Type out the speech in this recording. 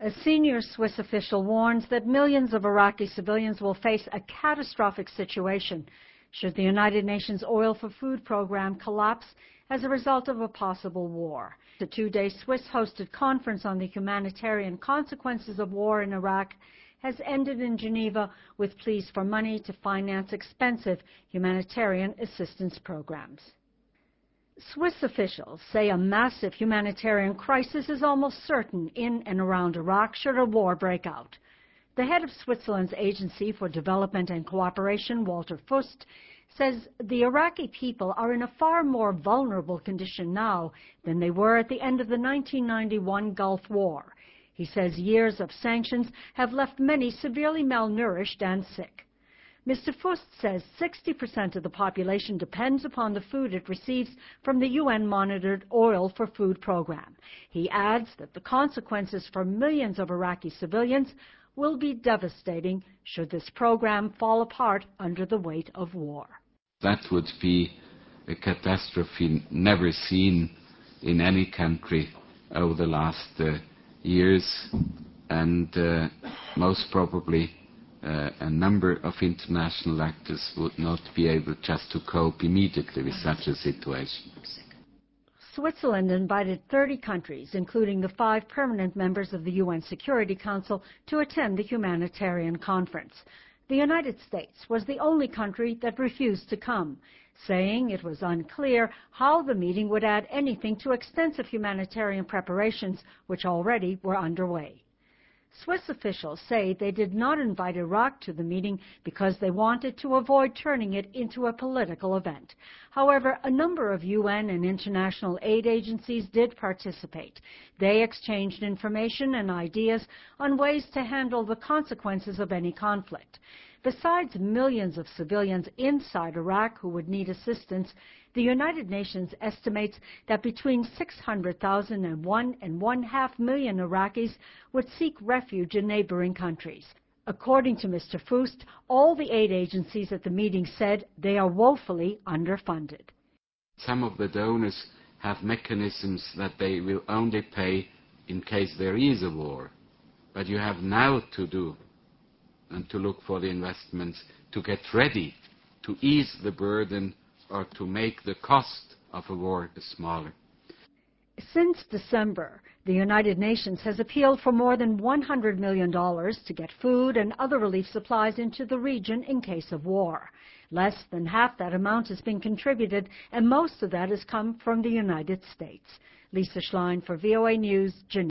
A senior Swiss official warns that millions of Iraqi civilians will face a catastrophic situation should the United Nations Oil for Food program collapse as a result of a possible war. The two-day Swiss-hosted conference on the humanitarian consequences of war in Iraq has ended in Geneva with pleas for money to finance expensive humanitarian assistance programs. Swiss officials say a massive humanitarian crisis is almost certain in and around Iraq should a war break out. The head of Switzerland's Agency for Development and Cooperation, Walter Fust, says the Iraqi people are in a far more vulnerable condition now than they were at the end of the 1991 Gulf War. He says years of sanctions have left many severely malnourished and sick. Mr. Fust says 60% of the population depends upon the food it receives from the UN-monitored Oil for Food program. He adds that the consequences for millions of Iraqi civilians will be devastating should this program fall apart under the weight of war. That would be a catastrophe never seen in any country over the last years, and most probably a number of international actors would not be able just to cope immediately with such a situation. Switzerland invited 30 countries, including the 5 permanent members of the UN Security Council, to attend the humanitarian conference. The United States was the only country that refused to come, saying it was unclear how the meeting would add anything to extensive humanitarian preparations which already were underway. Swiss officials say they did not invite Iraq to the meeting because they wanted to avoid turning it into a political event. However, a number of UN and international aid agencies did participate. They exchanged information and ideas on ways to handle the consequences of any conflict. Besides millions of civilians inside Iraq who would need assistance, the United Nations estimates that between 600,000 and 1.5 million Iraqis would seek refuge in neighboring countries. According to Mr. Fust, all the aid agencies at the meeting said they are woefully underfunded. Some of the donors have mechanisms that they will only pay in case there is a war. But you have now to do and to look for the investments to get ready, to ease the burden or to make the cost of a war smaller. Since December, the United Nations has appealed for more than $100 million to get food and other relief supplies into the region in case of war. Less than half that amount has been contributed, and most of that has come from the United States. Lisa Schlein for VOA News, Geneva.